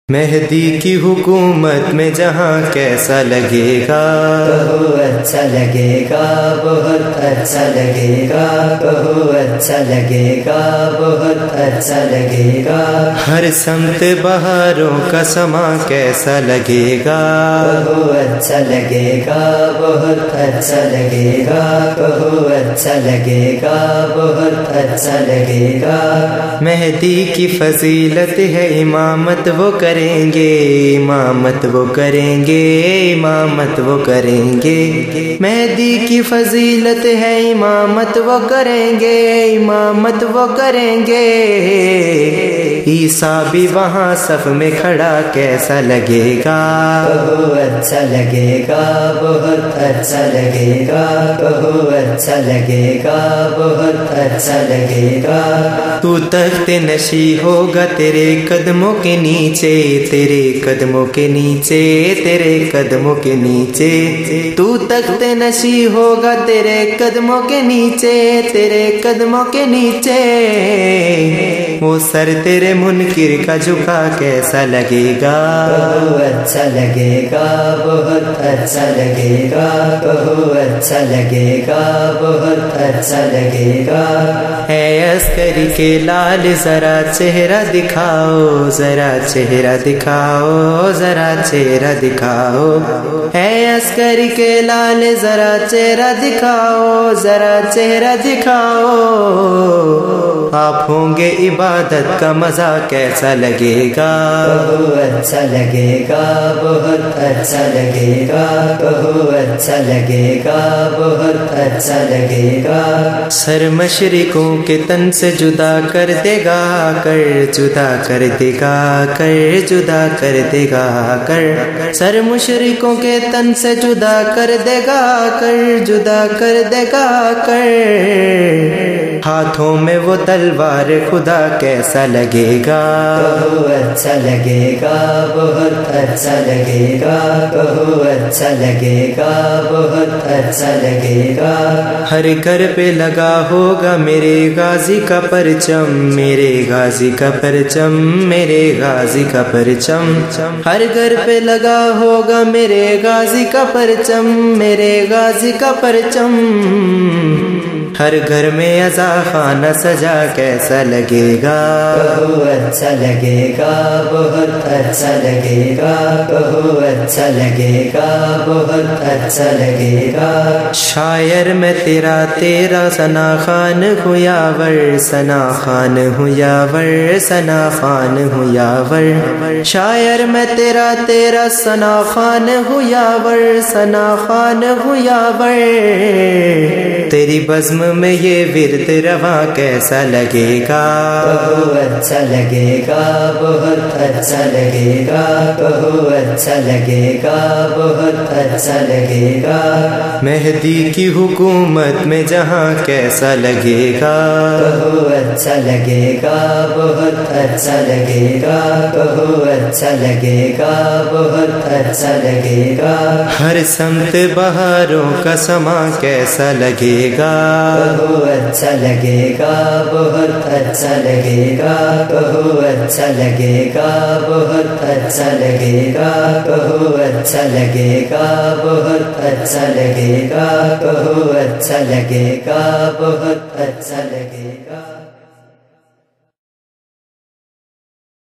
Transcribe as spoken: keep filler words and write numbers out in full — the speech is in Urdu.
مہدی کی حکومت میں جہاں کیسا لگے گا، کہو اچھا لگے گا، بہت اچھا لگے گا، کہو اچھا لگے گا، بہت اچھا لگے گا، ہر سمت بہاروں کا سما کیسا لگے گا، کہو اچھا لگے گا، بہت اچھا لگے گا، کہو اچھا لگے گا، بہت اچھا لگے گا، مہدی کی فضیلت ہے امامت وہ کریں گے، امامت وہ کریں گے، امامت وہ کریں گے، مہدی کی فضیلت ہے امامت وہ کریں گے، امامت وہ کریں گے، عیسیٰ بھی وہاں صف میں کھڑا کیسا لگے گا، کہو اچھا لگے گا، بہت اچھا لگے گا، کہو اچھا لگے گا، بہت اچھا لگے گا، تو تخت نشی ہوگا تیرے قدموں کے نیچے، تیرے قدموں کے نیچے، تیرے قدموں کے نیچے، تو تخت نشی ہوگا تیرے قدموں کے نیچے، تیرے قدموں کے نیچے، وہ سر تیرے منکر کا جھکا کیسا لگے گا، کہو اچھا لگے گا، بہت اچھا لگے گا، کہو اچھا لگے گا، بہت اچھا لگے گا، اے عسکری کے لال ذرا چہرہ دکھاؤ، ذرا چہرہ دکھاؤ، ذرا چہرہ دکھاؤ، اے عسکری کے لال ذرا چہرہ دکھاؤ، ذرا چہرہ دکھاؤ، آپ ہوں گے عبادت کا مزہ کیسا لگے گا، کہو اچھا لگے گا، بہت اچھا لگے گا، کہو اچھا لگے گا، بہت اچھا لگے گا، سر مشرقوں کے تن سے جدا کر دے گا کر، جدا کر دے گا کر، جدا کر دے گا کر، سر مشرقوں کے تن سے جدا کر دے گا کر، جدا کر دے گا کر، ہاتھوں میں وہ تلوار خدا کیسا لگے گا، کہو اچھا لگے گا، بہت اچھا لگے گا، کہو اچھا لگے گا، بہت اچھا لگے گا، ہر گھر پہ لگا ہوگا میرے غازی کا پرچم، میرے غازی کا پرچم، میرے غازی کا پرچم، ہر گھر پہ لگا ہوگا میرے غازی کا پرچم، میرے غازی کا پرچم، ہر گھر میں عزا خانہ سجا کیسا لگے گا، کہو اچھا لگے گا، بہت اچھا لگے گا، کہو اچھا لگے گا، بہت اچھا لگے گا، شاعر میں تیرا تیرا ثنا خان ہوں یاور، ثنا خان ہوں یاور، ثنا خان ہوں یاور، شاعر میں تیرا تیرا ثنا خان ہوں یاور، ثنا خان ہوں یاور، تیری بزم میں یہ ورد رواں کیسا لگے گا، کہو اچھا لگے گا، بہت اچھا لگے گا، کہو اچھا لگے گا، بہت اچھا لگے گا، مہدی کی حکومت میں جہاں کیسا لگے گا، کہو اچھا لگے گا، بہت اچھا لگے گا، کہو اچھا لگے گا، بہت اچھا لگے گا، ہر سمت بہاروں کا سما کیسا لگے گا، کہو اچھا لگے گا، بہت اچھا لگے گا، کہو اچھا لگے گا، بہت اچھا لگے گا، کہو اچھا لگے گا، بہت اچھا لگے گا، کہو اچھا لگے گا، بہت اچھا لگے گا۔